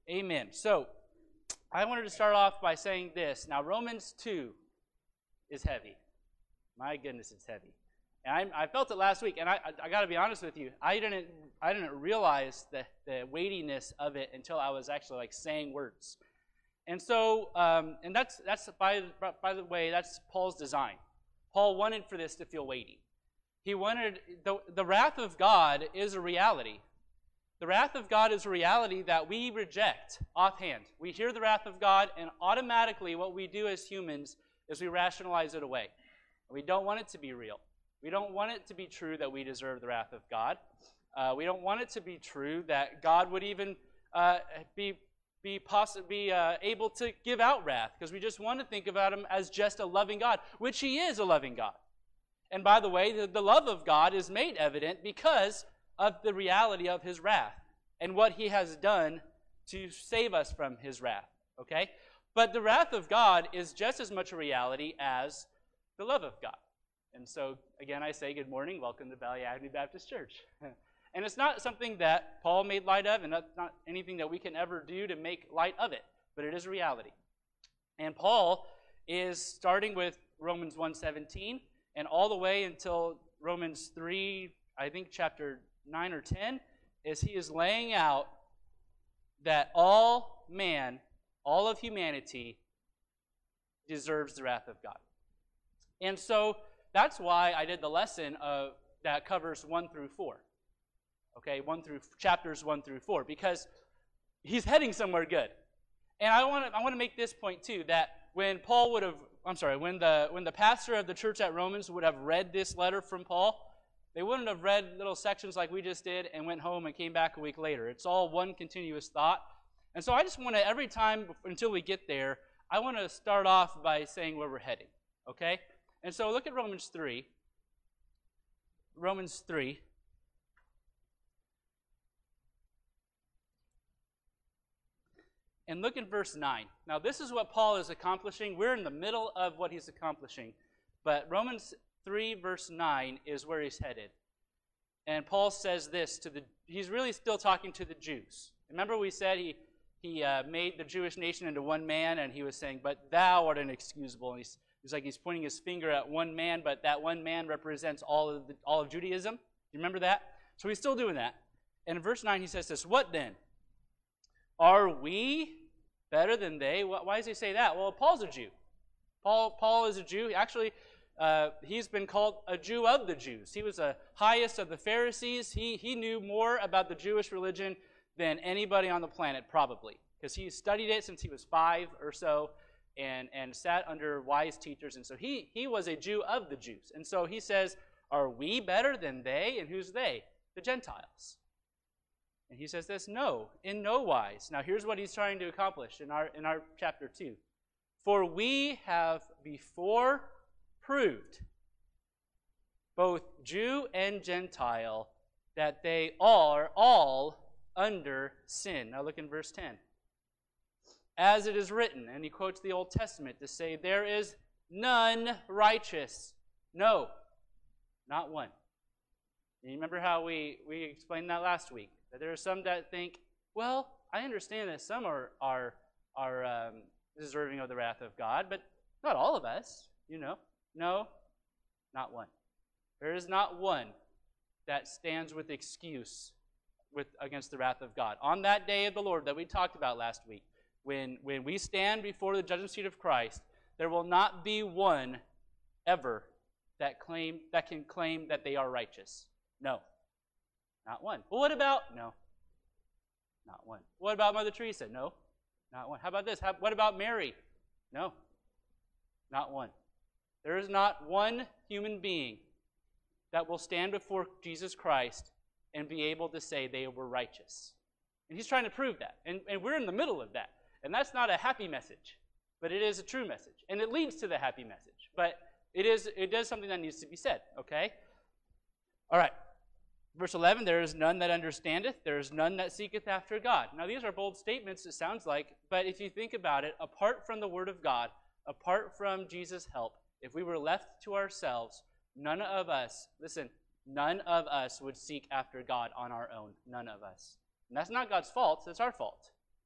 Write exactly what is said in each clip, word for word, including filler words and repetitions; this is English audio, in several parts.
Amen. So, I wanted to start off by saying this. Now, Romans two is heavy. My goodness, it's heavy. And I, I felt it last week, and I, I, I got to be honest with you. I didn't, I didn't realize the, the weightiness of it until I was actually like saying words. And so, um, and that's that's by by the way, that's Paul's design. Paul wanted for this to feel weighty. He wanted the the wrath of God is a reality. The wrath of God is a reality that we reject offhand. We hear the wrath of God, and automatically what we do as humans is we rationalize it away. We don't want it to be real. We don't want it to be true that we deserve the wrath of God. Uh, we don't want it to be true that God would even uh, be be, poss- be uh, able to give out wrath, because we just want to think about him as just a loving God, which he is a loving God. And by the way, the, the love of God is made evident because of the reality of his wrath and what he has done to save us from his wrath, okay? But the wrath of God is just as much a reality as the love of God. And so, again, I say good morning, welcome to Valley Avenue Baptist Church. And it's not something that Paul made light of, and that's not anything that we can ever do to make light of it, but it is a reality. And Paul is starting with Romans one seventeen, and all the way until Romans three, I think chapter nine or ten, is he is laying out that all man, all of humanity, deserves the wrath of God. And so that's why I did the lesson of, that covers one through four. Okay, one through chapters one through four, because he's heading somewhere good. And I want to I want to make this point too, that when Paul would have, I'm sorry, when the when the pastor of the church at Romans would have read this letter from Paul, they wouldn't have read little sections like we just did and went home and came back a week later. It's all one continuous thought. And so I just want to, every time until we get there, I want to start off by saying where we're heading. Okay? And so look at Romans three. Romans three. And look at verse nine. Now, this is what Paul is accomplishing. We're in the middle of what he's accomplishing. But Romans three, verse nine is where he's headed. And Paul says this to the, he's really still talking to the Jews. Remember we said he, he uh, made the Jewish nation into one man, and he was saying, but thou art inexcusable. And he's, he's like he's pointing his finger at one man, but that one man represents all of, the, all of Judaism. You remember that? So he's still doing that. And in verse nine he says this, what then? Are we better than they? Why does he say that? Well, Paul's a Jew. Paul, Paul is a Jew. Actually, uh, he's been called a Jew of the Jews. He was the highest of the Pharisees. He, he knew more about the Jewish religion than anybody on the planet, probably, because he studied it since he was five or so and, and sat under wise teachers. And so he, he was a Jew of the Jews. And so he says, are we better than they? And who's they? The Gentiles. And he says this, no, in no wise. Now here's what he's trying to accomplish in our in our chapter two. For we have before proved, both Jew and Gentile, that they are all under sin. Now look in verse ten. As it is written, and he quotes the Old Testament to say, there is none righteous. No, not one. And you remember how we, we explained that last week? That there are some that think, well, I understand that some are are are um, deserving of the wrath of God, but not all of us, you know. No, not one. There is not one that stands with excuse with against the wrath of God. On that day of the Lord that we talked about last week, when, when we stand before the judgment seat of Christ, there will not be one ever that claim that can claim that they are righteous. No. Not one. Well, what about? No. Not one. What about Mother Teresa? No. Not one. How about this? How, what about Mary? No. Not one. There is not one human being that will stand before Jesus Christ and be able to say they were righteous. And he's trying to prove that. And, and we're in the middle of that. And that's not a happy message, but it is a true message. And it leads to the happy message. But it is it does something that needs to be said, okay? All right. Verse eleven, there is none that understandeth, there is none that seeketh after God. Now these are bold statements, it sounds like, but if you think about it, apart from the Word of God, apart from Jesus' help, if we were left to ourselves, none of us, listen, none of us would seek after God on our own. None of us. And that's not God's fault, that's our fault.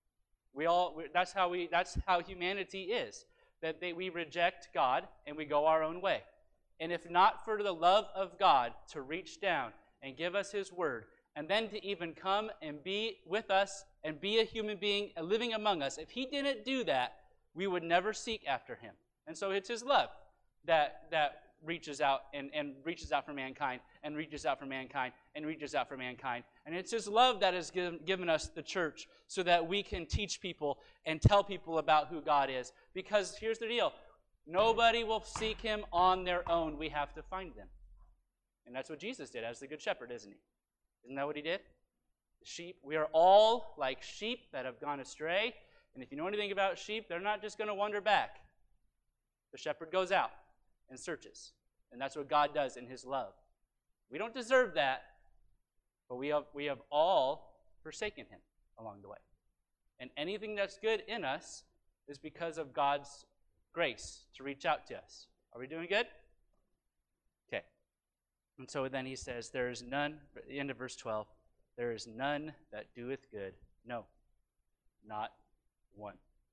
We all, we, that's how we, that's how humanity is. That they, we reject God and we go our own way. And if not for the love of God to reach down and give us his word, and then to even come and be with us and be a human being living among us, if he didn't do that, we would never seek after him. And so it's his love that, that reaches out and, and reaches out for mankind and reaches out for mankind and reaches out for mankind. And it's his love that has given, given us the church so that we can teach people and tell people about who God is. Because here's the deal. Nobody will seek him on their own. We have to find them. And that's what Jesus did as the good shepherd, isn't he? Isn't that what he did? The sheep, we are all like sheep that have gone astray. And if you know anything about sheep, they're not just going to wander back. The shepherd goes out and searches. And that's what God does in his love. We don't deserve that, but we have, we have all forsaken him along the way. And anything that's good in us is because of God's grace to reach out to us. Are we doing good? Okay. And so then he says, there is none, at the end of verse twelve, there is none that doeth good. No, not one.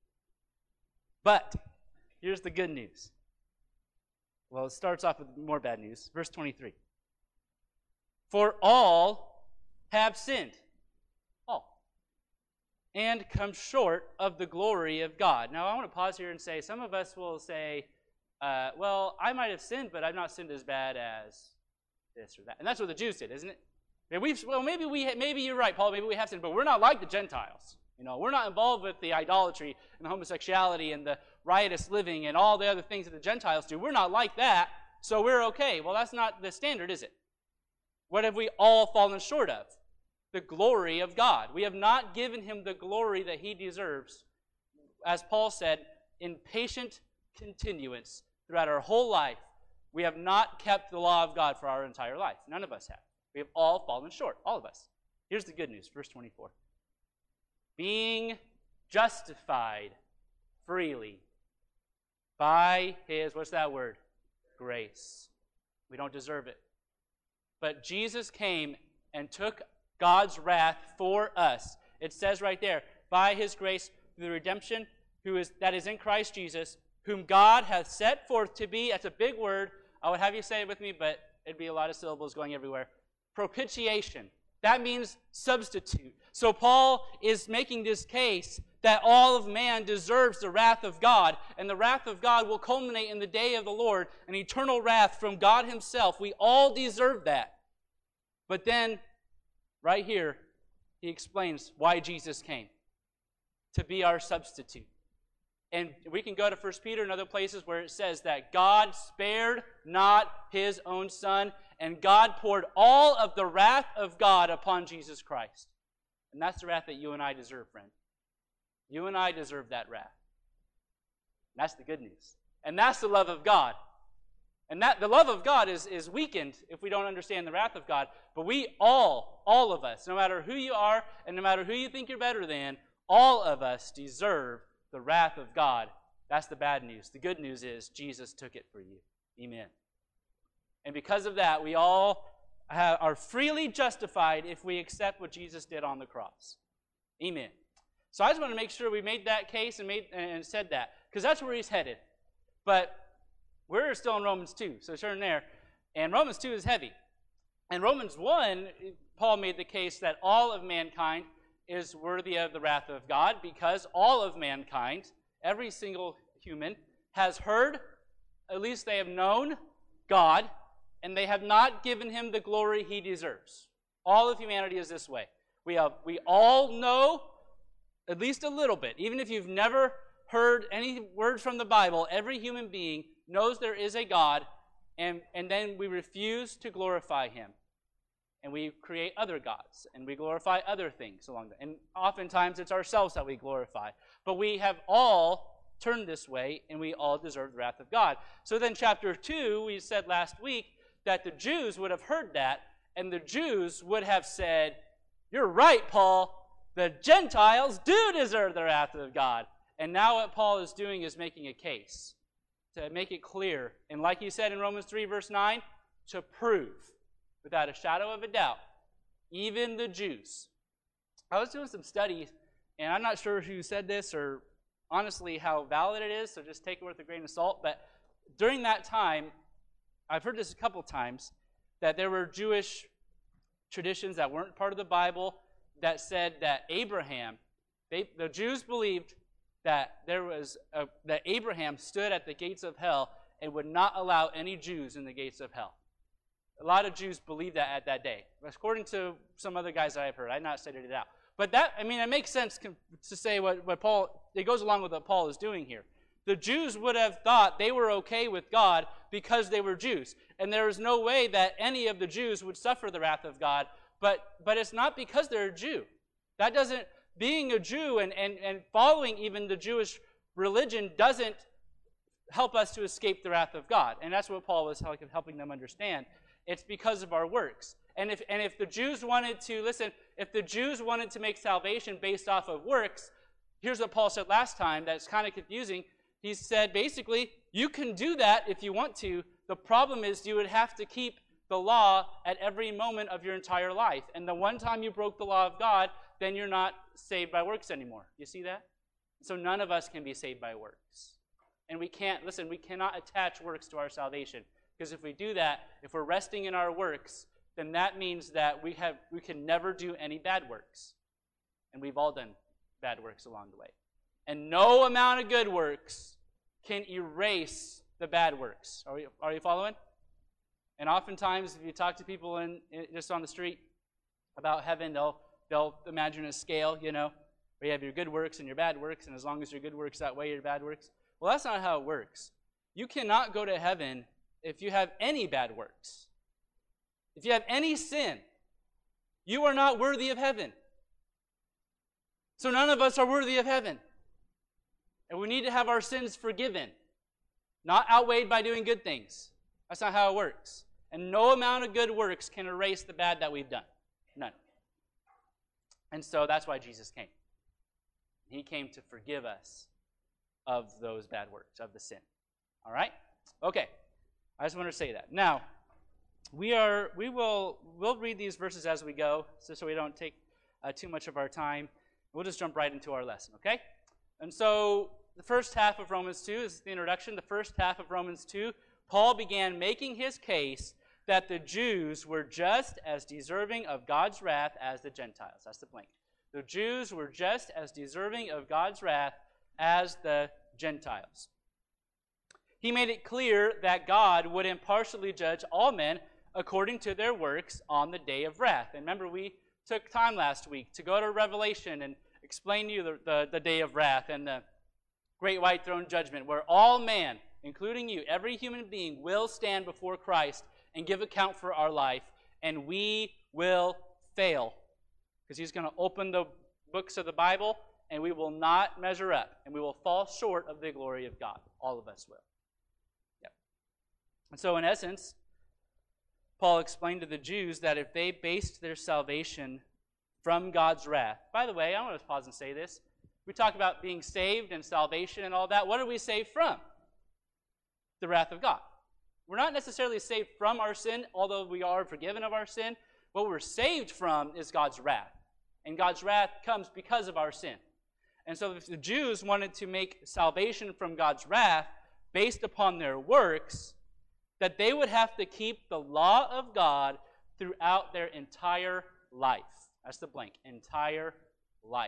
But here's the good news. Well, it starts off with more bad news. Verse twenty-three. For all have sinned. All. And come short of the glory of God. Now, I want to pause here and say, some of us will say, uh, well, I might have sinned, but I've not sinned as bad as this or that. And that's what the Jews did, isn't it? And we've, well, maybe, we, maybe you're right, Paul, maybe we have sinned, but we're not like the Gentiles. You know, we're not involved with the idolatry and the homosexuality and the riotous living and all the other things that the Gentiles do. We're not like that, so we're okay. Well, that's not the standard, is it? What have we all fallen short of? The glory of God. We have not given him the glory that he deserves. As Paul said, in patient continuance throughout our whole life, we have not kept the law of God for our entire life. None of us have. We have all fallen short, all of us. Here's the good news, verse twenty-four. Being justified freely by his, what's that word? Grace. We don't deserve it. But Jesus came and took God's wrath for us. It says right there, by his grace, through the redemption who is that is in Christ Jesus, whom God hath set forth to be, that's a big word. I would have you say it with me, but it'd be a lot of syllables going everywhere. Propitiation. That means substitute. So Paul is making this case that all of man deserves the wrath of God, and the wrath of God will culminate in the day of the Lord, an eternal wrath from God himself. We all deserve that. But then, right here, he explains why Jesus came. To be our substitute. And we can go to First Peter and other places where it says that God spared not his own son, and God poured all of the wrath of God upon Jesus Christ. And that's the wrath that you and I deserve, friend. You and I deserve that wrath. And that's the good news. And that's the love of God. And that the love of God is, is weakened if we don't understand the wrath of God. But we all, all of us, no matter who you are and no matter who you think you're better than, all of us deserve the wrath of God. That's the bad news. The good news is Jesus took it for you. Amen. And because of that, we all have, are freely justified if we accept what Jesus did on the cross. Amen. So I just want to make sure we made that case and made and said that, because that's where he's headed. But we're still in Romans two, so turn there. And Romans two is heavy. In Romans one, Paul made the case that all of mankind is worthy of the wrath of God because all of mankind, every single human, has heard, at least they have known, God, and they have not given him the glory he deserves. All of humanity is this way. We have, we all know at least a little bit. Even if you've never heard any words from the Bible, every human being knows there is a God, and, and then we refuse to glorify him. And we create other gods, and we glorify other things along the, and oftentimes it's ourselves that we glorify. But we have all turned this way, and we all deserve the wrath of God. So then chapter two, we said last week that the Jews would have heard that, and the Jews would have said, you're right, Paul, the Gentiles do deserve the wrath of God. And now what Paul is doing is making a case to make it clear. And like he said in Romans three, verse nine, to prove without a shadow of a doubt, even the Jews. I was doing some studies and I'm not sure who said this or honestly how valid it is, so just take it with a grain of salt, but during that time, I've heard this a couple times, that there were Jewish traditions that weren't part of the Bible that said that Abraham, they, the Jews believed that there was a, that Abraham stood at the gates of hell and would not allow any Jews in the gates of hell. A lot of Jews believed that at that day, according to some other guys that I've heard. I've not studied it out. But that, I mean, it makes sense to say what, what Paul, it goes along with what Paul is doing here. The Jews would have thought they were okay with God because they were Jews. And there is no way that any of the Jews would suffer the wrath of God. But, but it's not because they're a Jew. That doesn't, being a Jew and, and, and following even the Jewish religion doesn't help us to escape the wrath of God. And that's what Paul was helping them understand. It's because of our works. And if, and if the Jews wanted to, listen, if the Jews wanted to make salvation based off of works, here's what Paul said last time that's kind of confusing. He said, basically, you can do that if you want to. The problem is you would have to keep the law at every moment of your entire life. And the one time you broke the law of God, then you're not saved by works anymore. You see that? So none of us can be saved by works. And we can't, listen, we cannot attach works to our salvation. Because if we do that, if we're resting in our works, then that means that we have we can never do any bad works. And we've all done bad works along the way. And no amount of good works can erase the bad works. Are you, are you following? And oftentimes, if you talk to people in, in, just on the street about heaven, they'll, they'll imagine a scale, you know, where you have your good works and your bad works, and as long as your good works outweigh your bad works. Well, that's not how it works. You cannot go to heaven if you have any bad works. If you have any sin, you are not worthy of heaven. So none of us are worthy of heaven. And we need to have our sins forgiven, not outweighed by doing good things. That's not how it works. And no amount of good works can erase the bad that we've done. None. And so that's why Jesus came. He came to forgive us of those bad works, of the sin. All right? Okay. I just want to say that. Now, we are we will we'll read these verses as we go, so, so we don't take uh, too much of our time. We'll just jump right into our lesson, okay? And so the first half of Romans two is the introduction. The first half of Romans two, Paul began making his case that the Jews were just as deserving of God's wrath as the Gentiles. That's the blank. The Jews were just as deserving of God's wrath as the Gentiles. He made it clear that God would impartially judge all men according to their works on the day of wrath. And remember, we took time last week to go to Revelation and explain to you the, the, the day of wrath and the great white throne judgment, where all man, including you, every human being, will stand before Christ and give account for our life, and we will fail. Because he's going to open the books of the Bible, and we will not measure up, and we will fall short of the glory of God. All of us will. Yep. And so, in essence, Paul explained to the Jews that if they based their salvation from God's wrath. By the way, I want to pause and say this. We talk about being saved and salvation and all that. What are we saved from? The wrath of God. We're not necessarily saved from our sin, although we are forgiven of our sin. What we're saved from is God's wrath. And God's wrath comes because of our sin. And so if the Jews wanted to make salvation from God's wrath based upon their works, that they would have to keep the law of God throughout their entire life. That's the blank. Entire life.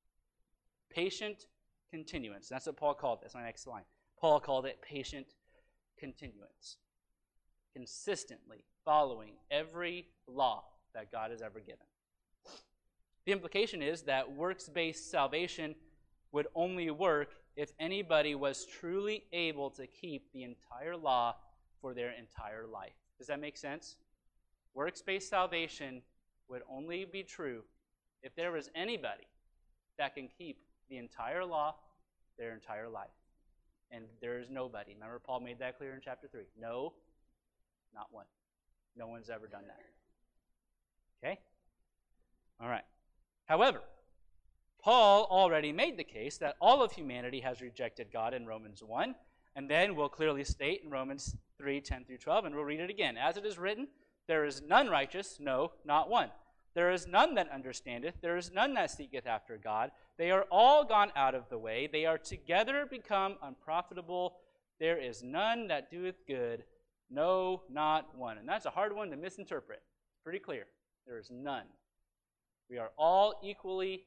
Patient continuance. That's what Paul called it. That's my next line. Paul called it patient continuance. Consistently following every law that God has ever given. The implication is that works-based salvation would only work if anybody was truly able to keep the entire law for their entire life. Does that make sense? Works-based salvation would only be true if there was anybody that can keep the entire law their entire life. And there is nobody. Remember, Paul made that clear in chapter three. No, not one. No one's ever done that. Okay? All right. However, Paul already made the case that all of humanity has rejected God in Romans one, and then we'll clearly state in Romans three, ten through twelve, and we'll read it again. As it is written, there is none righteous, no, not one. There is none that understandeth. There is none that seeketh after God. They are all gone out of the way. They are together become unprofitable. There is none that doeth good, no, not one. And that's a hard one to misinterpret. Pretty clear. There is none. We are all equally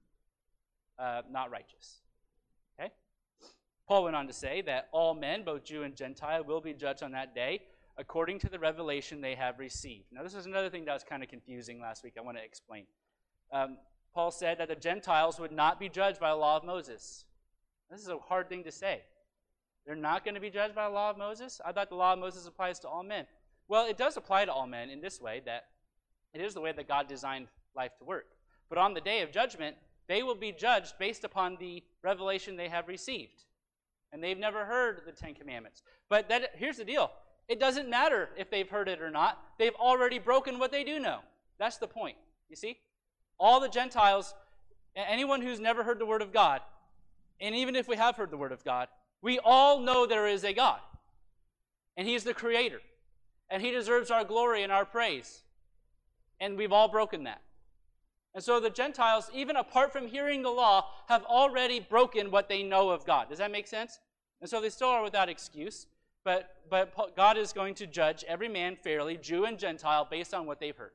uh, not righteous. Okay? Paul went on to say that all men, both Jew and Gentile, will be judged on that day according to the revelation they have received. Now, this is another thing that was kind of confusing last week. I want to explain. Um, Paul said that the Gentiles would not be judged by the law of Moses. This is a hard thing to say. They're not going to be judged by the law of Moses? I thought the law of Moses applies to all men. Well, it does apply to all men in this way, that it is the way that God designed life to work. But on the day of judgment, they will be judged based upon the revelation they have received. And they've never heard the Ten Commandments. But that, here's the deal. It doesn't matter if they've heard it or not. They've already broken what they do know. That's the point. You see? All the Gentiles, anyone who's never heard the Word of God, and even if we have heard the Word of God, we all know there is a God. And He's the Creator. And He deserves our glory and our praise. And we've all broken that. And so the Gentiles, even apart from hearing the law, have already broken what they know of God. Does that make sense? And so they still are without excuse. But, but God is going to judge every man fairly, Jew and Gentile, based on what they've heard.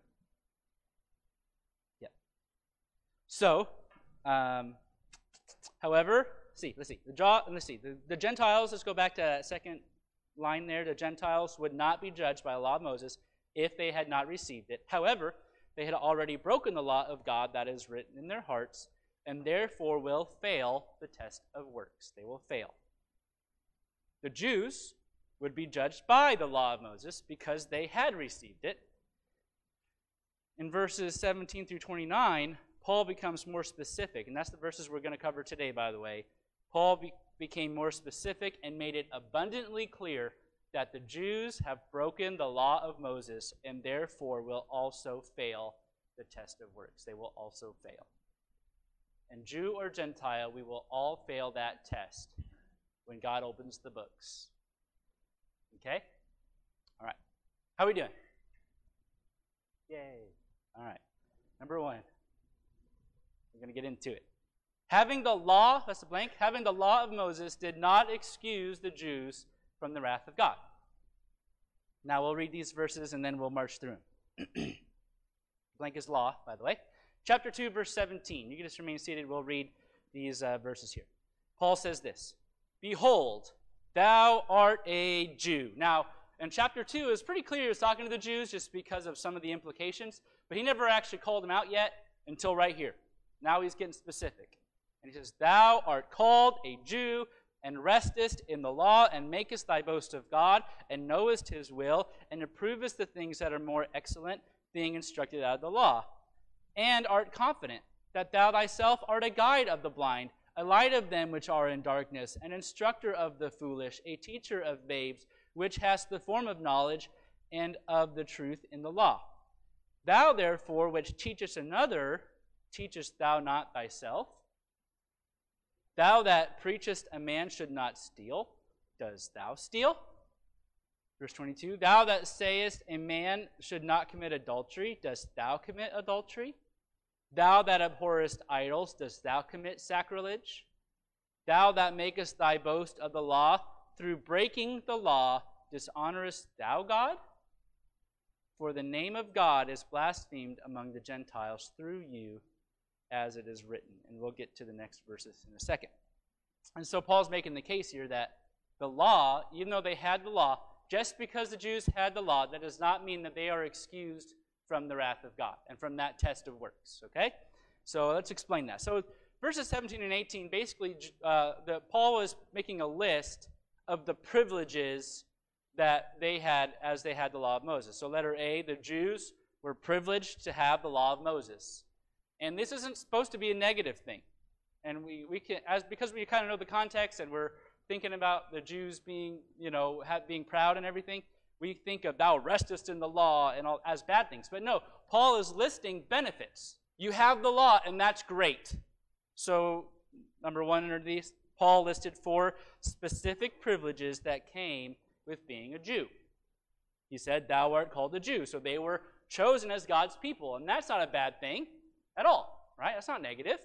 Yeah. So, um, however, see, let's see. The draw, let's see. The, the Gentiles, let's go back to that second line there. The Gentiles would not be judged by the law of Moses if they had not received it. However, they had already broken the law of God that is written in their hearts, and therefore will fail the test of works. They will fail. The Jews would be judged by the law of Moses because they had received it. In verses seventeen through twenty-nine, Paul becomes more specific, and that's the verses we're going to cover today, by the way. Paul be- became more specific and made it abundantly clear that the Jews have broken the law of Moses and therefore will also fail the test of works. They will also fail. And Jew or Gentile, we will all fail that test when God opens the books. Okay? All right. How are we doing? Yay. All right. Number one. We're going to get into it. Having the law, that's the blank, having the law of Moses did not excuse the Jews from the wrath of God. Now we'll read these verses and then we'll march through them. Blank is law, by the way. Chapter two, verse seventeen. You can just remain seated. We'll read these uh, verses here. Paul says this, "Behold, thou art a Jew." Now, in chapter two, it's pretty clear he was talking to the Jews just because of some of the implications, but he never actually called them out yet until right here. Now he's getting specific. And he says, "Thou art called a Jew, and restest in the law, and makest thy boast of God, and knowest his will, and approvest the things that are more excellent, being instructed out of the law. And art confident that thou thyself art a guide of the blind, a light of them which are in darkness, an instructor of the foolish, a teacher of babes, which hast the form of knowledge and of the truth in the law. Thou therefore which teachest another, teachest thou not thyself? Thou that preachest a man should not steal, dost thou steal?" Verse twenty-two, "Thou that sayest a man should not commit adultery, dost thou commit adultery? Thou that abhorrest idols, dost thou commit sacrilege? Thou that makest thy boast of the law, through breaking the law, dishonorest thou God? For the name of God is blasphemed among the Gentiles through you, as it is written." And we'll get to the next verses in a second. And so Paul's making the case here that the law, even though they had the law, just because the Jews had the law, that does not mean that they are excused from the wrath of God and from that test of works, okay? So let's explain that. So verses seventeen and eighteen, basically, uh, the, Paul was making a list of the privileges that they had as they had the law of Moses. So letter A, the Jews were privileged to have the law of Moses. And this isn't supposed to be a negative thing. And we, we can, as because we kind of know the context and we're thinking about the Jews being, you know, have, being proud and everything, we think of "thou restest in the law" and all as bad things. But no, Paul is listing benefits. You have the law, and that's great. So, number one under these, Paul listed four specific privileges that came with being a Jew. He said, "Thou art called a Jew." So they were chosen as God's people, and that's not a bad thing at all, right? That's not negative.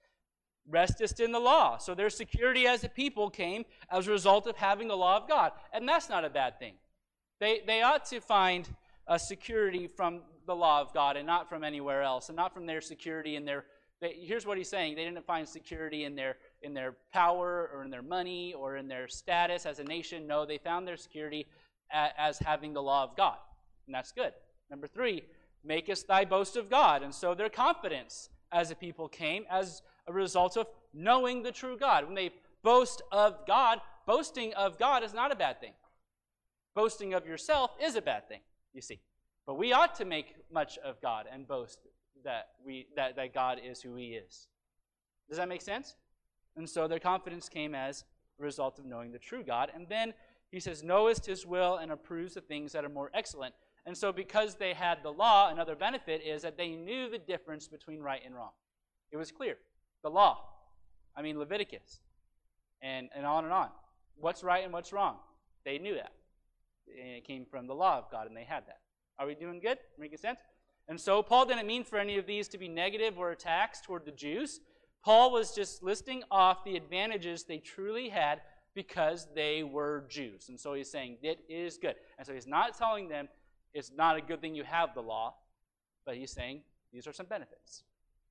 Restest in the law. So their security as a people came as a result of having the law of God, and that's not a bad thing. They, they ought to find a security from the law of God and not from anywhere else, and not from their security in their... They, here's what he's saying. They didn't find security in their, in their power or in their money or in their status as a nation. No, they found their security a, as having the law of God, and that's good. Number three, makest thy boast of God. And so their confidence as a people came as a result of knowing the true God. When they boast of God, boasting of God is not a bad thing. Boasting of yourself is a bad thing, you see. But we ought to make much of God and boast that we that, that God is who he is. Does that make sense? And so their confidence came as a result of knowing the true God. And then he says, knowest his will and approves the things that are more excellent. And so because they had the law, another benefit is that they knew the difference between right and wrong. It was clear. The law. I mean, Leviticus. And, and on and on. What's right and what's wrong? They knew that. And it came from the law of God, and they had that. Are we doing good? Making sense? And so Paul didn't mean for any of these to be negative or attacks toward the Jews. Paul was just listing off the advantages they truly had because they were Jews. And so he's saying it is good. And so he's not telling them it's not a good thing you have the law, but he's saying these are some benefits.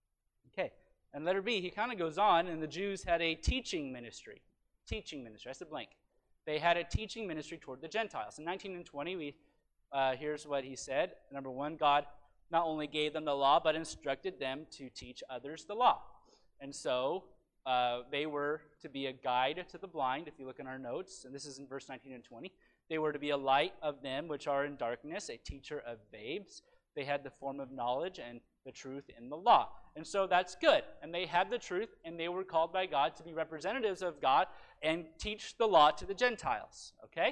Okay. And letter B, he kind of goes on, and the Jews had a teaching ministry. Teaching ministry. That's a blank. They had a teaching ministry toward the Gentiles. In nineteen and twenty, we, uh, here's what he said. Number one, God not only gave them the law, but instructed them to teach others the law. And so uh, they were to be a guide to the blind, if you look in our notes, and this is in verse nineteen and twenty. They were to be a light of them which are in darkness, a teacher of babes. They had the form of knowledge and the truth in the law. And so that's good. And they had the truth, and they were called by God to be representatives of God and teach the law to the Gentiles. Okay?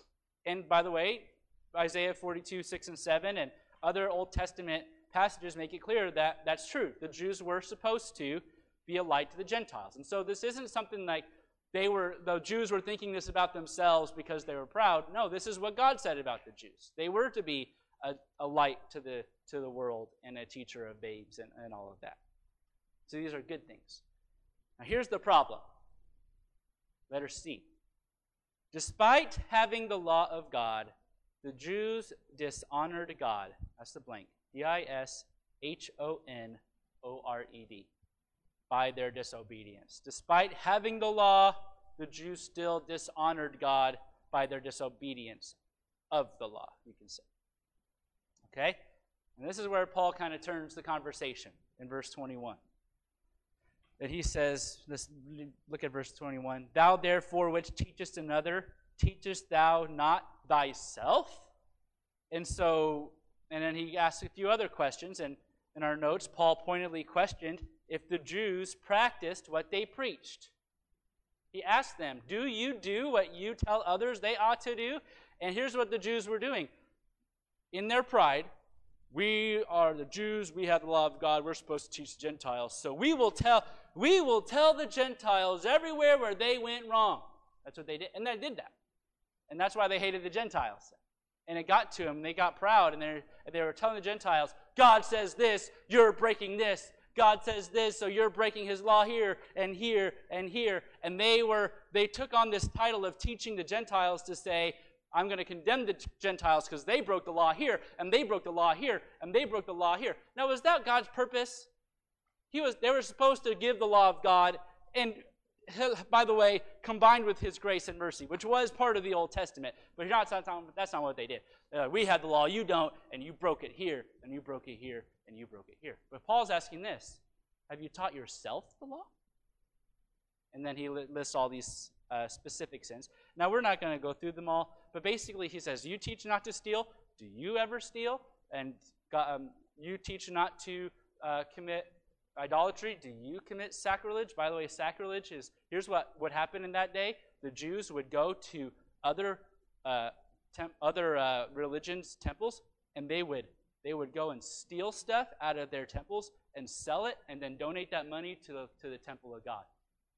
And by the way, Isaiah forty-two, six and seven, and other Old Testament passages make it clear that that's true. The Jews were supposed to be a light to the Gentiles. And so this isn't something like they were, the Jews were thinking this about themselves because they were proud. No, this is what God said about the Jews. They were to be a, a light to the to the world and a teacher of babes and, and all of that. So these are good things. Now here's the problem. Letter C. Despite having the law of God, the Jews dishonored God. That's the blank. D I S H O N O R E D. By their disobedience. Despite having the law, the Jews still dishonored God by their disobedience of the law, you can say. Okay? And this is where Paul kind of turns the conversation in verse twenty-one. That he says, let's look at verse twenty-one. Thou therefore which teachest another, teachest thou not thyself? And so, and then he asks a few other questions, and in our notes, Paul pointedly questioned if the Jews practiced what they preached. He asked them, do you do what you tell others they ought to do? And here's what the Jews were doing. In their pride, we are the Jews, we have the law of God, we're supposed to teach Gentiles. So we will tell, we will tell the Gentiles everywhere where they went wrong. That's what they did. And they did that. And that's why they hated the Gentiles. And it got to them. They got proud. And they they were telling the Gentiles, God says this, you're breaking this. God says this, so you're breaking his law here and here and here. And they were they took on this title of teaching the Gentiles to say, I'm going to condemn the Gentiles because they broke the law here, and they broke the law here, and they broke the law here. Now, was that God's purpose? He was. They were supposed to give the law of God, and by the way, combined with his grace and mercy, which was part of the Old Testament. But not, that's not what they did. Uh, we had the law, you don't, and you broke it here, and you broke it here, and you broke it here. But Paul's asking this, have you taught yourself the law? And then he lists all these uh, specific sins. Now, we're not going to go through them all, but basically he says, you teach not to steal. Do you ever steal? And um, you teach not to uh, commit idolatry. Do you commit sacrilege? By the way, sacrilege is, here's what would happen in that day. The Jews would go to other uh, temp, other uh, religions' temples, and they would they would go and steal stuff out of their temples and sell it, and then donate that money to the, to the temple of God.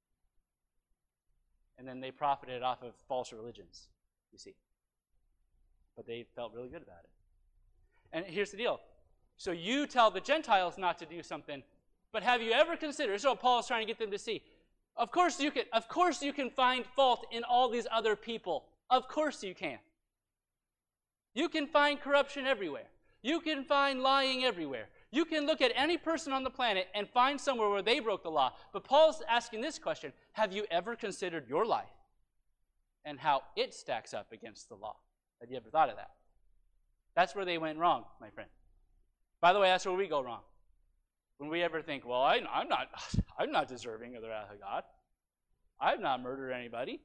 And then they profited off of false religions, you see. But they felt really good about it. And here's the deal. So you tell the Gentiles not to do something, but have you ever considered, this is what Paul is trying to get them to see. Of course you can, of course you can find fault in all these other people. Of course you can. You can find corruption everywhere. You can find lying everywhere. You can look at any person on the planet and find somewhere where they broke the law. But Paul's asking this question, have you ever considered your life and how it stacks up against the law? Have you ever thought of that? That's where they went wrong, my friend. By the way, that's where we go wrong. When we ever think, well, I, I'm not, I'm not deserving of the wrath of God. I've not murdered anybody.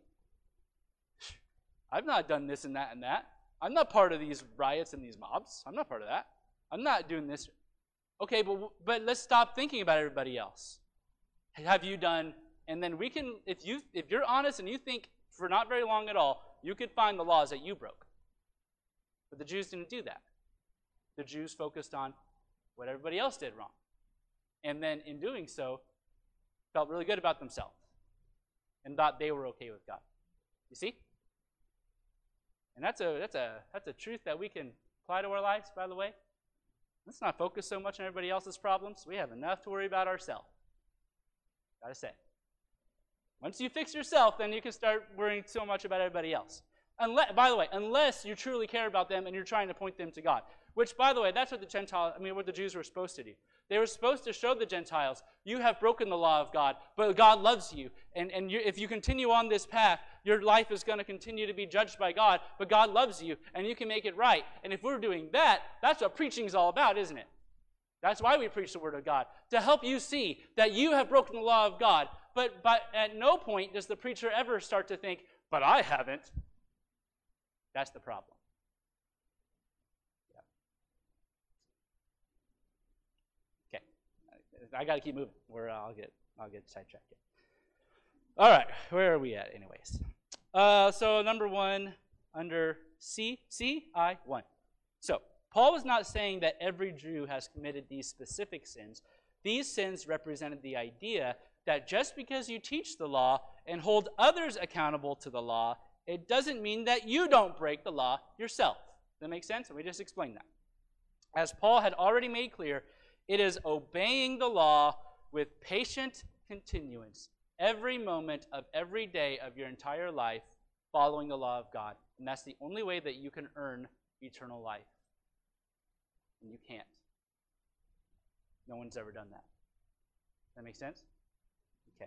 I've not done this and that and that. I'm not part of these riots and these mobs. I'm not part of that. I'm not doing this. Okay, but, but let's stop thinking about everybody else. Have you done, and then we can, if, you, if you're honest and you think for not very long at all, you could find the laws that you broke. But the Jews didn't do that. The Jews focused on what everybody else did wrong. And then in doing so, felt really good about themselves and thought they were okay with God. You see? And that's a, that's a, that's a truth that we can apply to our lives, by the way. Let's not focus so much on everybody else's problems. We have enough to worry about ourselves. Gotta say. Once you fix yourself, then you can start worrying so much about everybody else. Unless, by the way, unless you truly care about them and you're trying to point them to God. Which, by the way, that's what the Gentiles, I mean, what the Jews were supposed to do. They were supposed to show the Gentiles, you have broken the law of God, but God loves you. And, and you, if you continue on this path, your life is going to continue to be judged by God, but God loves you, and you can make it right. And if we're doing that, that's what preaching is all about, isn't it? That's why we preach the Word of God, to help you see that you have broken the law of God. But, but at no point does the preacher ever start to think, but I haven't. That's the problem. I got to keep moving, or I'll get I'll get sidetracked. All right, where are we at, anyways? Uh, so number one, under C, C, I, one. So Paul was not saying that every Jew has committed these specific sins. These sins represented the idea that just because you teach the law and hold others accountable to the law, it doesn't mean that you don't break the law yourself. Does that make sense? And we just explained that. As Paul had already made clear, it is obeying the law with patient continuance every moment of every day of your entire life, following the law of God. And that's the only way that you can earn eternal life. And you can't. No one's ever done that. Does that make sense? Okay.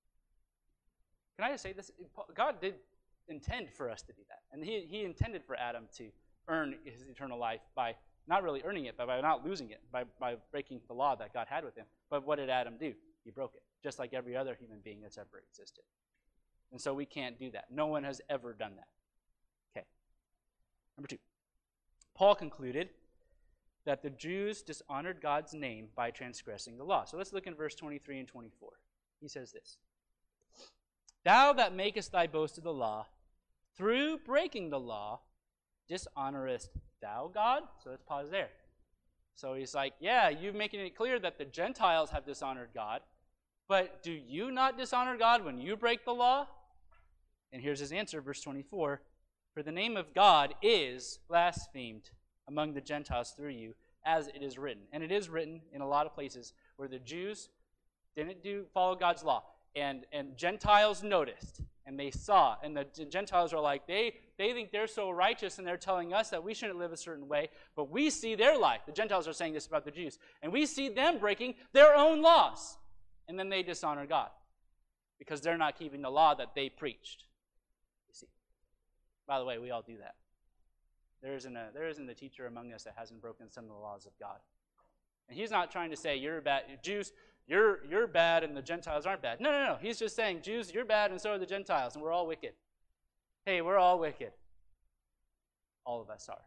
Can I just say this? God did intend for us to do that. And he, he intended for Adam to earn his eternal life by not really earning it, but by not losing it, by, by breaking the law that God had with him. But what did Adam do? He broke it, just like every other human being that's ever existed. And so we can't do that. No one has ever done that. Okay. Number two. Paul concluded that the Jews dishonored God's name by transgressing the law. So let's look in verse twenty-three and twenty-four. He says this. Thou that makest thy boast of the law, through breaking the law, dishonorest thou God? So let's pause there. So he's like, yeah, you're making it clear that the Gentiles have dishonored God, but do you not dishonor God when you break the law? And here's his answer, verse twenty-four. For the name of God is blasphemed among the Gentiles through you, as it is written. And it is written in a lot of places where the Jews didn't do follow God's law. And, and Gentiles noticed, and they saw, and the Gentiles are like, they, they think they're so righteous, and they're telling us that we shouldn't live a certain way, but we see their life. The Gentiles are saying this about the Jews, and we see them breaking their own laws. And then they dishonor God, because they're not keeping the law that they preached. You see. By the way, we all do that. There isn't a, there isn't a teacher among us that hasn't broken some of the laws of God. And he's not trying to say, you're bad, Jews, you're, you're bad and the Gentiles aren't bad. No, no, no. He's just saying, Jews, you're bad and so are the Gentiles, and we're all wicked. Hey, we're all wicked. All of us are.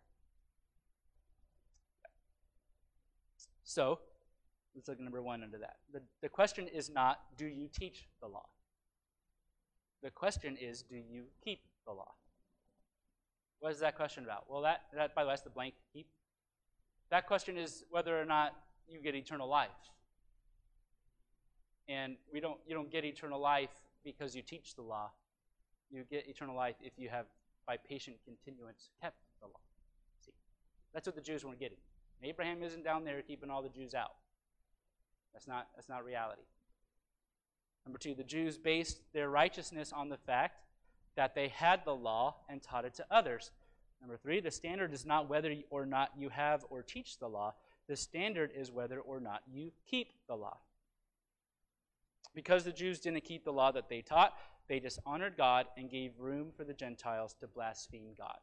So, let's look at number one under that. The, the question is not, do you teach the law? The question is, do you keep the law? What is that question about? Well, that, that by the way, that's the blank keep. That question is whether or not you get eternal life. And we don't, you don't get eternal life because you teach the law. You get eternal life if you have, by patient continuance, kept the law. See, that's what the Jews weren't getting. Abraham isn't down there keeping all the Jews out. That's not, that's not reality. Number two, the Jews based their righteousness on the fact that they had the law and taught it to others. Number three, the standard is not whether or not you have or teach the law. The standard is whether or not you keep the law. Because the Jews didn't keep the law that they taught, they dishonored God and gave room for the Gentiles to blaspheme God.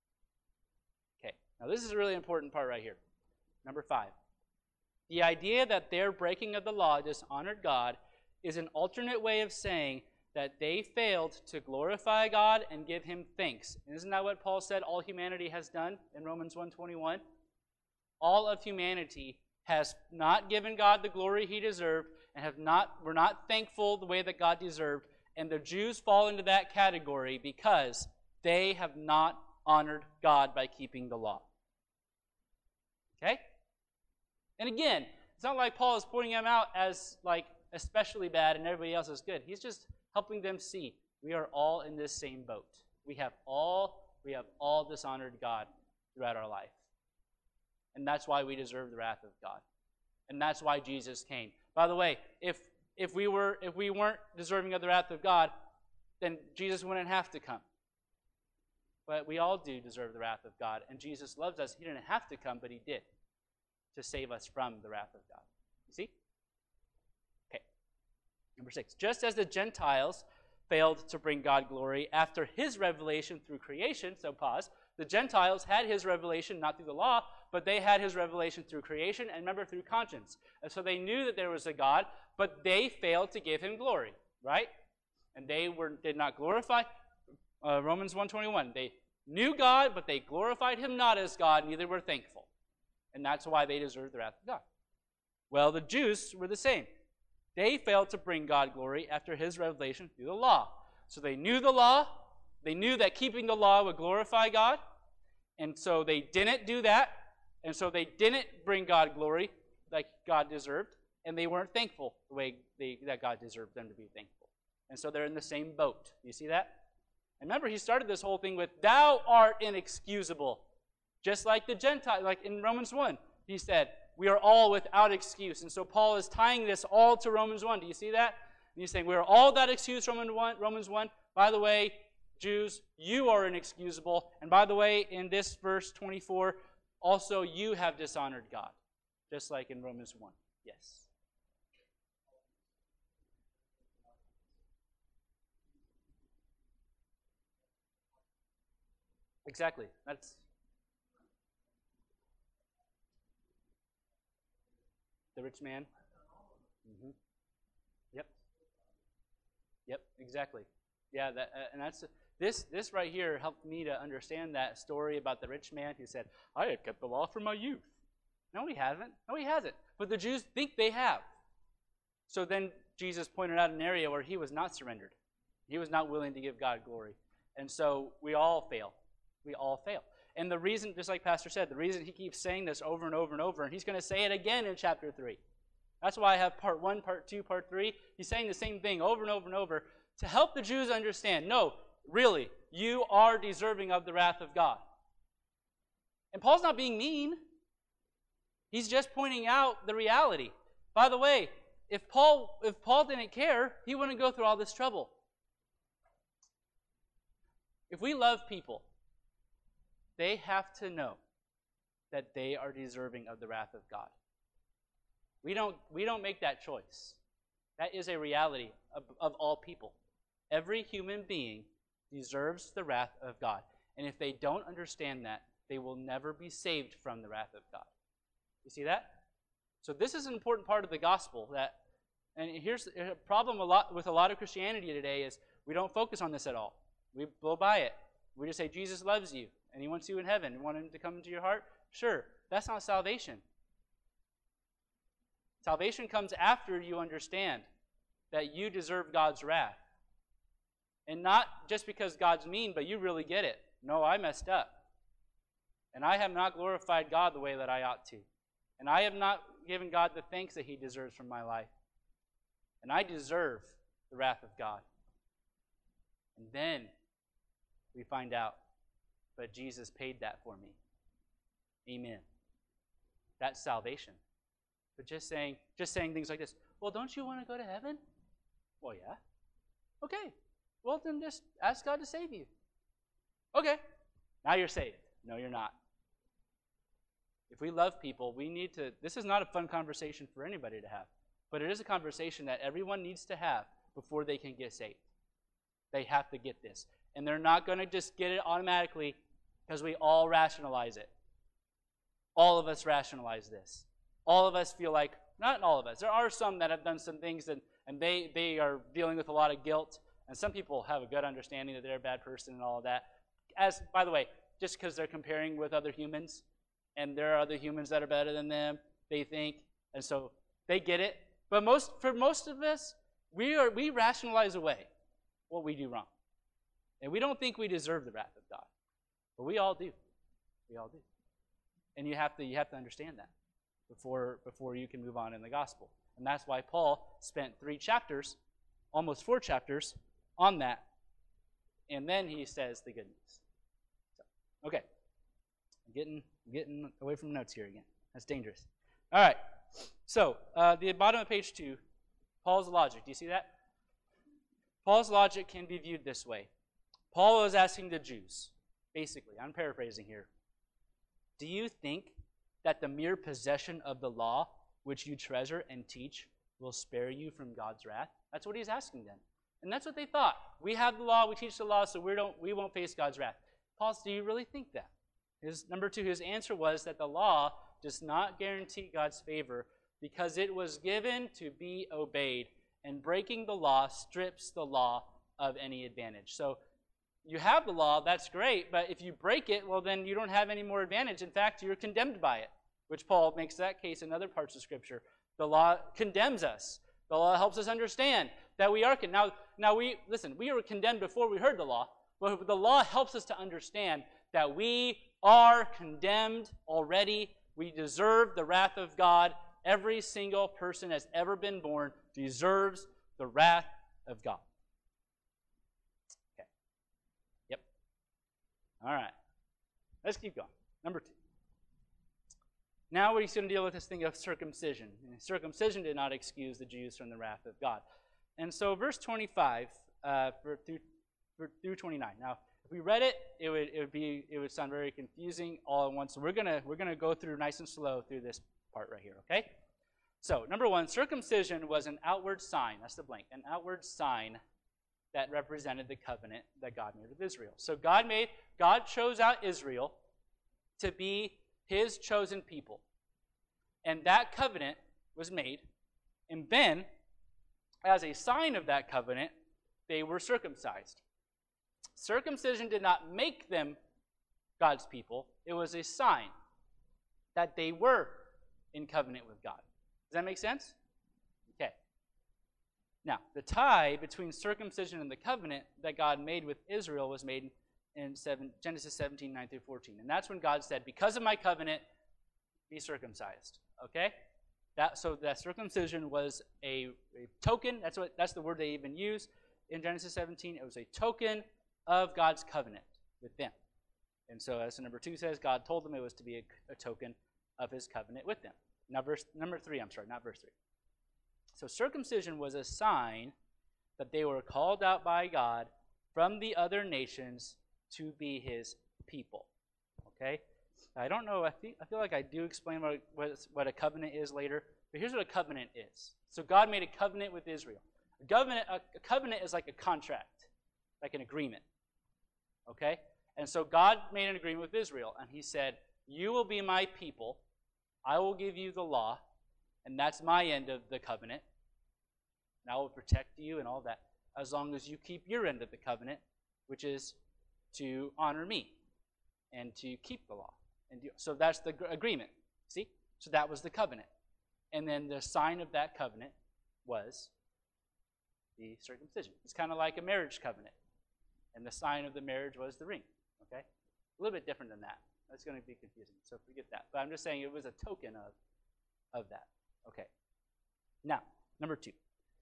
Okay, now this is a really important part right here. Number five, the idea that their breaking of the law dishonored God is an alternate way of saying that they failed to glorify God and give him thanks. Isn't that what Paul said all humanity has done in Romans one twenty-one? All of humanity has not given God the glory he deserved and have not were not thankful the way that God deserved, and the Jews fall into that category because they have not honored God by keeping the law. Okay? And again, it's not like Paul is pointing them out as like especially bad and everybody else is good. He's just helping them see we are all in this same boat. We have all we have all dishonored God throughout our life. And that's why we deserve the wrath of God. And that's why Jesus came. By the way, if if we were if we weren't deserving of the wrath of God, then Jesus wouldn't have to come. But we all do deserve the wrath of God, and Jesus loves us. He didn't have to come, but he did to save us from the wrath of God. You see? Okay. Number six. Just as the Gentiles failed to bring God glory after his revelation through creation, so pause, the Gentiles had his revelation not through the law, but they had his revelation through creation, and remember, through conscience. And so they knew that there was a God, but they failed to give him glory, right? And they were did not glorify. Uh, Romans one twenty-one, they knew God, but they glorified him not as God, neither were thankful. And that's why they deserved the wrath of God. Well, the Jews were the same. They failed to bring God glory after his revelation through the law. So they knew the law. They knew that keeping the law would glorify God. And so they didn't do that. And so they didn't bring God glory like God deserved. And they weren't thankful the way they, that God deserved them to be thankful. And so they're in the same boat. You see that? And remember, he started this whole thing with, thou art inexcusable. Just like the Gentile, like in Romans one, he said, we are all without excuse. And so Paul is tying this all to Romans one. Do you see that? And he's saying, we are all without excuse, Romans one. Romans one. By the way, Jews, you are inexcusable. And by the way, in this verse twenty-four, also you have dishonored God. Just like in Romans one. Yes. Exactly. That's the rich man. Mm-hmm. Yep. Yep. Exactly. Yeah. That uh, and that's this. This right here helped me to understand that story about the rich man who said, "I have kept the law from my youth." No, he hasn't. No, he hasn't. But the Jews think they have. So then Jesus pointed out an area where he was not surrendered. He was not willing to give God glory, and so we all fail. We all fail. And the reason, just like Pastor said, the reason he keeps saying this over and over and over, and he's going to say it again in chapter three. That's why I have part one, part two, part three. He's saying the same thing over and over and over to help the Jews understand, no, really, you are deserving of the wrath of God. And Paul's not being mean. He's just pointing out the reality. By the way, if Paul, if Paul didn't care, he wouldn't go through all this trouble. If we love people, they have to know that they are deserving of the wrath of God. We don't, we don't make that choice. That is a reality of, of all people. Every human being deserves the wrath of God. And if they don't understand that, they will never be saved from the wrath of God. You see that? So this is an important part of the gospel. That, and here's a problem a lot with a lot of Christianity today is we don't focus on this at all. We blow by it. We just say, Jesus loves you. And he wants you in heaven. You want him to come into your heart? Sure. That's not salvation. Salvation comes after you understand that you deserve God's wrath. And not just because God's mean, but you really get it. No, I messed up. And I have not glorified God the way that I ought to. And I have not given God the thanks that he deserves from my life. And I deserve the wrath of God. And then we find out, but Jesus paid that for me. Amen. that's salvation. But just saying, just saying things like this, well, don't you want to go to heaven? Well, yeah. Okay. Well, then just ask God to save you. Okay. Now you're saved. No, you're not. If we love people, we need to, this is not a fun conversation for anybody to have, but it is a conversation that everyone needs to have before they can get saved. They have to get this. And they're not going to just get it automatically because we all rationalize it. All of us rationalize this. All of us feel like, not all of us, there are some that have done some things and, and they, they are dealing with a lot of guilt. And some people have a good understanding that they're a bad person and all of that. As, by the way, just because they're comparing with other humans, and there are other humans that are better than them, they think, and so they get it. But most, for most of us, we are we rationalize away what we do wrong. And we don't think we deserve the wrath of God. But we all do. We all do. And you have to you have to understand that before before you can move on in the gospel. And that's why Paul spent three chapters, almost four chapters, on that. And then he says the good news. So, okay. I'm getting, getting away from notes here again. That's dangerous. All right. So, uh, the bottom of page two, Paul's logic. Do you see that? Paul's logic can be viewed this way. Paul was asking the Jews, basically, I'm paraphrasing here, do you think that the mere possession of the law, which you treasure and teach, will spare you from God's wrath? That's what he's asking them. And that's what they thought. We have the law, we teach the law, so we don't we won't face God's wrath. Paul, do you really think that? His number two, his answer was that the law does not guarantee God's favor because it was given to be obeyed, and breaking the law strips the law of any advantage. So you have the law, that's great, but if you break it, well, then you don't have any more advantage. In fact, you're condemned by it, which Paul makes that case in other parts of Scripture. The law condemns us. The law helps us understand that we are condemned. Now, now we, listen, we were condemned before we heard the law, but the law helps us to understand that we are condemned already. We deserve the wrath of God. Every single person that's ever been born deserves the wrath of God. Okay. Yep. All right. Let's keep going. Number two. Now we're going to deal with this thing of circumcision. Circumcision did not excuse the Jews from the wrath of God. And so verse twenty-five uh, for, through, for, through twenty-nine. Now, if we read it, it would it would be it would sound very confusing all at once. So we're gonna we're gonna go through nice and slow through this part right here. Okay. So number one, circumcision was an outward sign. That's the blank. An outward sign that represented the covenant that God made with Israel. So God made God chose out Israel to be His chosen people, and that covenant was made, and then, as a sign of that covenant, they were circumcised. Circumcision did not make them God's people. It was a sign that they were in covenant with God. Does that make sense? Okay. Now, the tie between circumcision and the covenant that God made with Israel was made in seven, Genesis seventeen, nine through fourteen. And that's when God said, because of my covenant, be circumcised. Okay? That, so that circumcision was a, a token. That's what that's the word they even use in Genesis seventeen. It was a token of God's covenant with them. And so as number two says, God told them it was to be a, a token of his covenant with them. Now verse number three, I'm sorry, not verse three. So circumcision was a sign that they were called out by God from the other nations to be his people. Okay? I don't know, I feel, I feel like I do explain what, what, what a covenant is later, but here's what a covenant is. So God made a covenant with Israel. A covenant, a, a covenant is like a contract, like an agreement. Okay? And so God made an agreement with Israel, and he said, you will be my people, I will give you the law, and that's my end of the covenant, and I will protect you and all that, as long as you keep your end of the covenant, which is to honor me and to keep the law. And do, so that's the agreement. See? So that was the covenant. And then the sign of that covenant was the circumcision. It's kind of like a marriage covenant. And the sign of the marriage was the ring. Okay? A little bit different than that. That's going to be confusing, so forget that. But I'm just saying it was a token of, of that. Okay. Now, number two.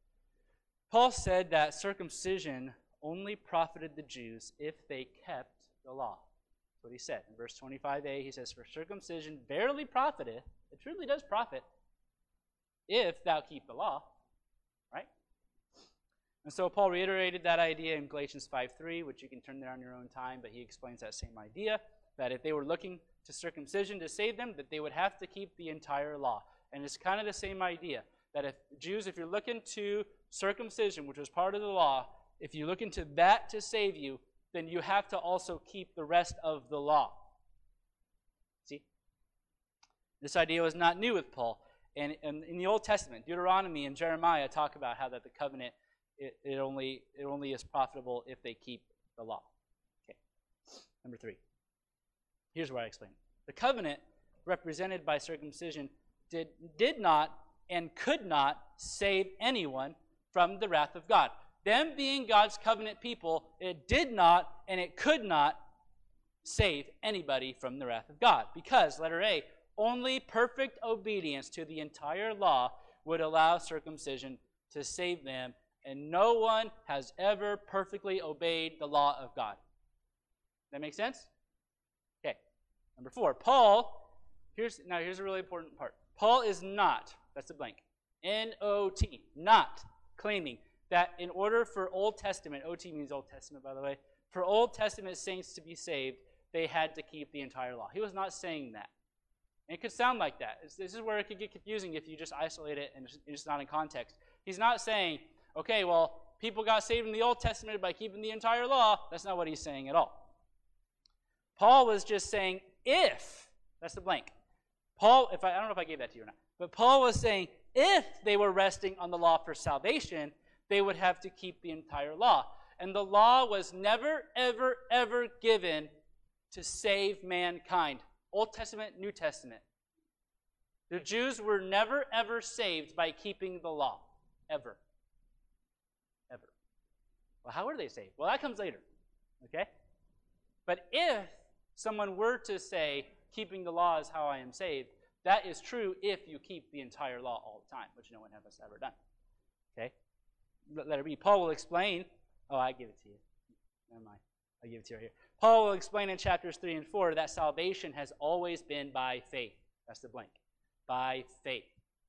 Paul said that circumcision only profited the Jews if they kept the law. That's what he said. In verse twenty-five a, he says, for circumcision verily profiteth, it truly does profit, if thou keep the law. Right? And so Paul reiterated that idea in Galatians five three, which you can turn there on your own time, but he explains that same idea, that if they were looking to circumcision to save them, that they would have to keep the entire law. And it's kind of the same idea, that if Jews, if you're looking to circumcision, which was part of the law, if you look into that to save you, then you have to also keep the rest of the law. See? This idea was not new with Paul. And, and in the Old Testament, Deuteronomy and Jeremiah talk about how that the covenant, it, it, only, it only is profitable if they keep the law. Okay. Number three. Here's where I explain it. The covenant represented by circumcision did, did not and could not save anyone from the wrath of God. Them being God's covenant people, it did not and it could not save anybody from the wrath of God. Because, letter A, only perfect obedience to the entire law would allow circumcision to save them, and no one has ever perfectly obeyed the law of God. That make sense? Okay. Number four, Paul, here's now here's a really important part. Paul is not, that's a blank, N O T, not claiming that in order for Old Testament, O T means Old Testament, by the way, for Old Testament saints to be saved, they had to keep the entire law. He was not saying that. And it could sound like that. It's, this is where it could get confusing if you just isolate it and it's, it's not in context. He's not saying, okay, well, people got saved in the Old Testament by keeping the entire law. That's not what he's saying at all. Paul was just saying, if, that's the blank. Paul, if I, I don't know if I gave that to you or not, but Paul was saying, if they were resting on the law for salvation, they would have to keep the entire law. And the law was never, ever, ever given to save mankind. Old Testament, New Testament. The Jews were never, ever saved by keeping the law. Ever. Ever. Well, how were they saved? Well, that comes later. Okay? But if someone were to say, keeping the law is how I am saved, that is true if you keep the entire law all the time, which no one has ever done. Okay? Let it be. Paul will explain. Oh, I give it to you. Never mind. I give it to you right here. Paul will explain in chapters three and four that salvation has always been by faith. That's the blank. By faith.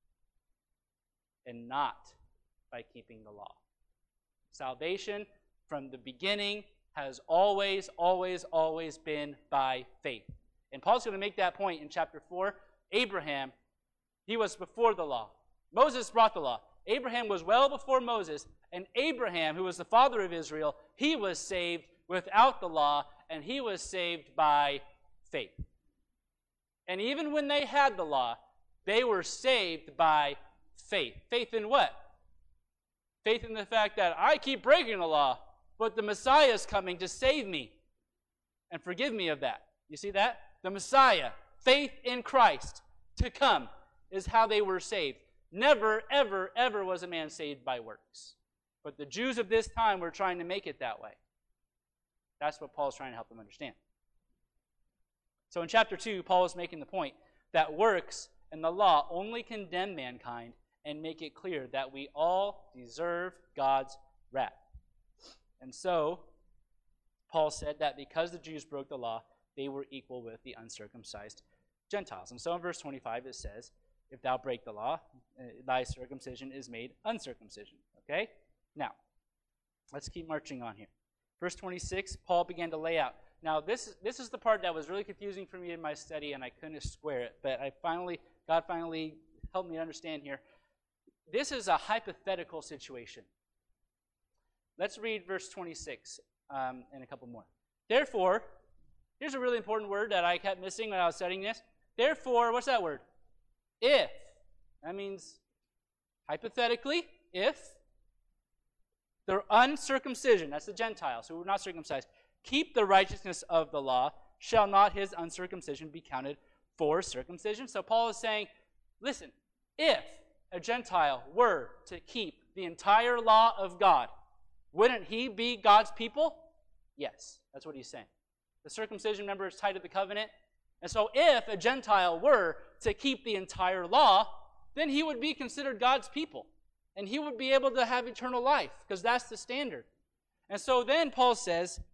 And not by keeping the law. Salvation from the beginning has always, always, always been by faith. And Paul's going to make that point in chapter four. Abraham, he was before the law. Moses brought the law. Abraham was well before Moses. And Abraham, who was the father of Israel, he was saved without the law, and he was saved by faith. And even when they had the law, they were saved by faith. Faith in what? Faith in the fact that I keep breaking the law, but the Messiah is coming to save me and forgive me of that. You see that? The Messiah, faith in Christ to come, is how they were saved. Never, ever, ever was a man saved by works. But the Jews of this time were trying to make it that way. That's what Paul's trying to help them understand. So in chapter two, Paul is making the point that works and the law only condemn mankind and make it clear that we all deserve God's wrath. And so, Paul said that because the Jews broke the law, they were equal with the uncircumcised Gentiles. And so in verse twenty-five it says, if thou break the law, thy circumcision is made uncircumcision. Okay? Now, let's keep marching on here. Verse twenty-six, Paul began to lay out. Now, this, this is the part that was really confusing for me in my study, and I couldn't square it. But I finally, God finally helped me to understand here. This is a hypothetical situation. Let's read verse twenty-six um, and a couple more. Therefore, here's a really important word that I kept missing when I was studying this. Therefore, what's that word? If. That means, hypothetically, if the uncircumcision, that's the Gentiles who were not circumcised, keep the righteousness of the law, shall not his uncircumcision be counted for circumcision? So Paul is saying, listen, if a Gentile were to keep the entire law of God, wouldn't he be God's people? Yes, that's what he's saying. The circumcision, remember, is tied to the covenant. And so if a Gentile were to keep the entire law, then he would be considered God's people. And he would be able to have eternal life, because that's the standard. And so then Paul says,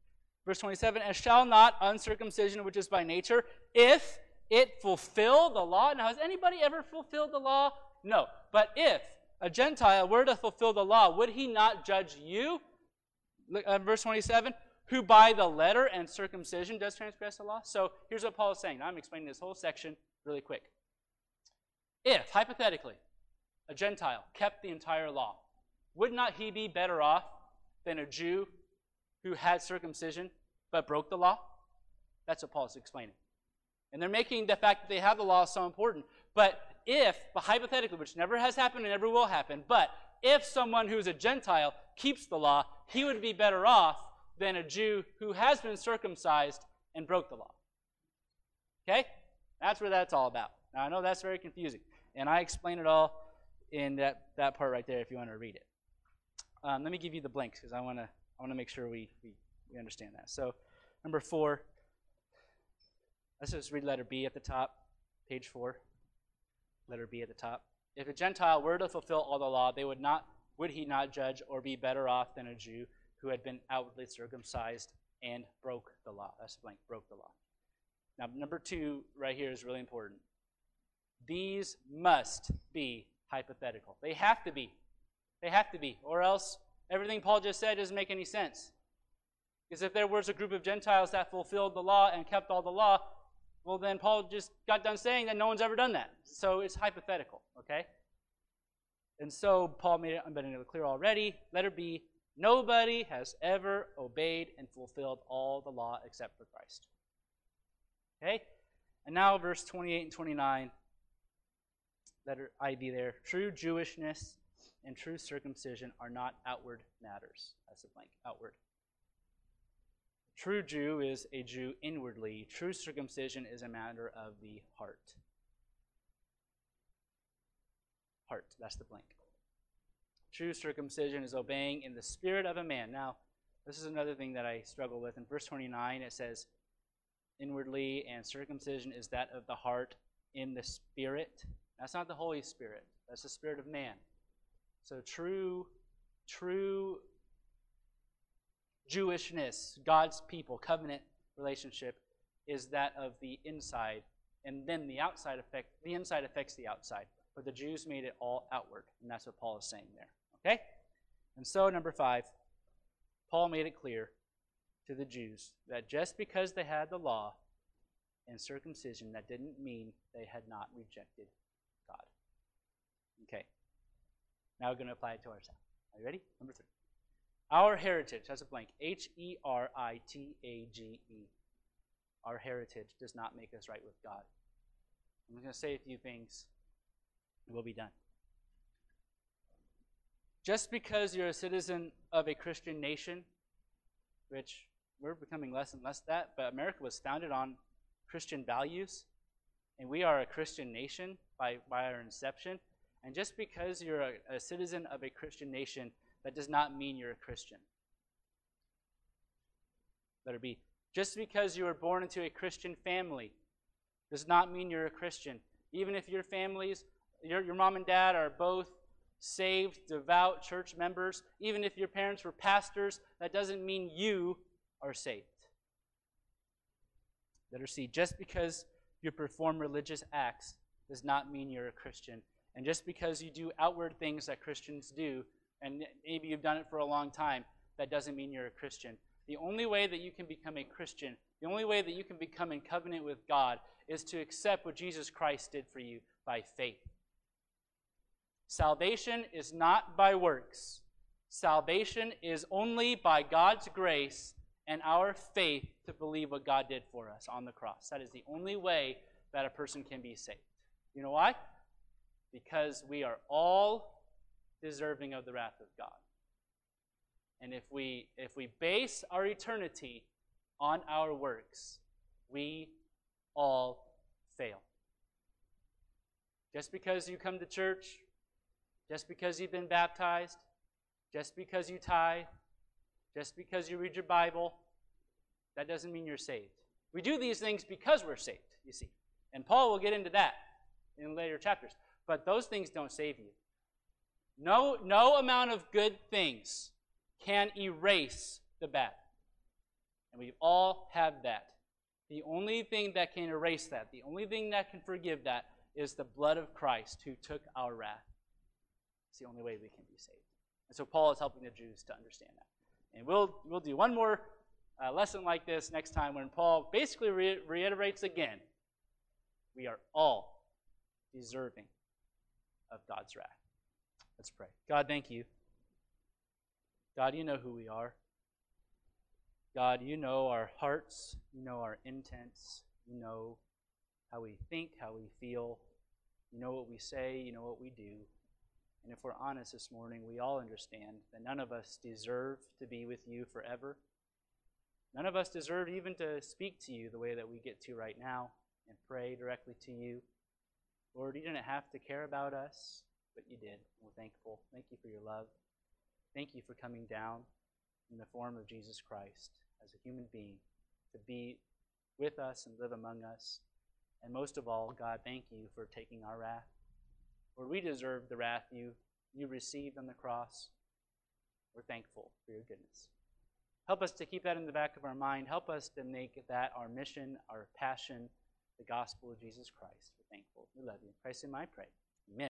Verse twenty-seven, and shall not uncircumcision, which is by nature, if it fulfill the law. Now, has anybody ever fulfilled the law? No. But if a Gentile were to fulfill the law, would he not judge you? Look, uh, verse twenty-seven, who by the letter and circumcision does transgress the law. So here's what Paul is saying. Now I'm explaining this whole section really quick. If, hypothetically, a Gentile kept the entire law, would not he be better off than a Jew who had circumcision but broke the law? That's what Paul is explaining. And they're making the fact that they have the law so important. But if, but hypothetically, which never has happened and never will happen, but if someone who's a Gentile keeps the law, he would be better off than a Jew who has been circumcised and broke the law. Okay? That's what that's all about. Now, I know that's very confusing, and I explain it all in that, that part right there if you want to read it. Um, let me give you the blanks because I want to I want to make sure we, we, we understand that. So, number four, let's just read letter B at the top, page four. Letter B at the top. If a Gentile were to fulfill all the law, they would not, would he not judge or be better off than a Jew who had been outwardly circumcised and broke the law? That's blank, broke the law. Now, number two right here is really important. These must be hypothetical. They have to be. They have to be, or else everything Paul just said doesn't make any sense. Because if there was a group of Gentiles that fulfilled the law and kept all the law, well, then Paul just got done saying that no one's ever done that. So it's hypothetical, okay? And so Paul made it abundantly clear already. Letter B, nobody has ever obeyed and fulfilled all the law except for Christ. Okay? And now verse twenty-eight and twenty-nine, letter I B there. True Jewishness and true circumcision are not outward matters. That's a blank, outward. True Jew is a Jew inwardly. True circumcision is a matter of the heart. Heart, that's the blank. True circumcision is obeying in the spirit of a man. Now, this is another thing that I struggle with. In verse twenty-nine, it says, inwardly, and circumcision is that of the heart in the spirit. That's not the Holy Spirit. That's the spirit of man. So true, true Jewishness, God's people, covenant relationship, is that of the inside, and then the outside affect the inside affects the outside. But the Jews made it all outward, and that's what Paul is saying there. Okay? And so, number five, Paul made it clear to the Jews that just because they had the law and circumcision, that didn't mean they had not rejected God. Okay. Now we're going to apply it to ourselves. Are you ready? Number three. Our heritage, that's a blank, H E R I T A G E. Our heritage does not make us right with God. I'm going to say a few things, and we'll be done. Just because you're a citizen of a Christian nation, which we're becoming less and less that, but America was founded on Christian values, and we are a Christian nation by, by our inception. And just because you're a, a citizen of a Christian nation, that does not mean you're a Christian. Letter B. Just because you were born into a Christian family does not mean you're a Christian. Even if your families, your, your mom and dad are both saved, devout church members, even if your parents were pastors, that doesn't mean you are saved. Letter C. Just because you perform religious acts does not mean you're a Christian. And just because you do outward things that Christians do, and maybe you've done it for a long time, that doesn't mean you're a Christian. The only way that you can become a Christian, the only way that you can become in covenant with God, is to accept what Jesus Christ did for you by faith. Salvation is not by works. Salvation is only by God's grace and our faith to believe what God did for us on the cross. That is the only way that a person can be saved. You know why? Because we are all deserving of the wrath of God. And if we if we base our eternity on our works, we all fail. Just because you come to church, just because you've been baptized, just because you tithe, just because you read your Bible, that doesn't mean you're saved. We do these things because we're saved, you see. And Paul will get into that in later chapters. But those things don't save you. No, no amount of good things can erase the bad. And we all have that. The only thing that can erase that, the only thing that can forgive that, is the blood of Christ who took our wrath. It's the only way we can be saved. And so Paul is helping the Jews to understand that. And we'll we'll do one more uh, lesson like this next time when Paul basically re- reiterates again, we are all deserving of God's wrath. Let's pray. God, thank you. God, you know who we are. God, you know our hearts. You know our intents. You know how we think, how we feel. You know what we say. You know what we do. And if we're honest this morning, we all understand that none of us deserve to be with you forever. None of us deserve even to speak to you the way that we get to right now and pray directly to you. Lord, you didn't have to care about us, but you did. We're thankful. Thank you for your love. Thank you for coming down in the form of Jesus Christ as a human being to be with us and live among us. And most of all, God, thank you for taking our wrath. Lord, we deserve the wrath you, you received on the cross. We're thankful for your goodness. Help us to keep that in the back of our mind. Help us to make that our mission, our passion, the gospel of Jesus Christ. We're thankful. We love you. In Christ's name I pray.